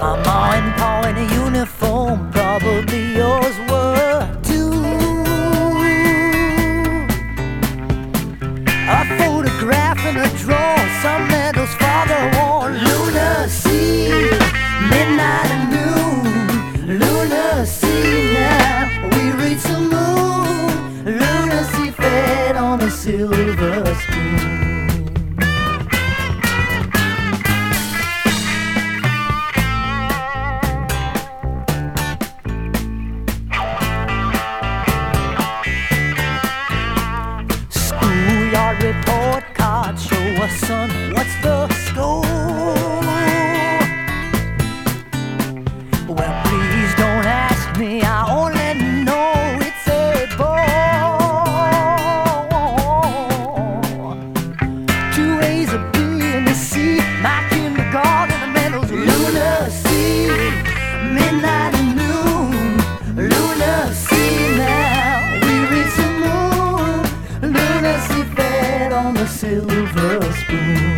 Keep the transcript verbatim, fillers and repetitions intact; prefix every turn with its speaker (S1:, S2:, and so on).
S1: Mama and Pa in a uniform, probably yours were too. A photograph in a drawer, some medals father wore. Lunacy, midnight and noon. Lunacy, now we reach the moon. Lunacy fed on a silver spoon. Report card, show us, son, what's the score? Well, please don't ask me, I only know it's a bore. Two A's, a B, and a C, my kindergarten, the medals. Lunacy, midnight and noon. Lunacy, now we reach the moon. Lunacy fed on the silver spoon.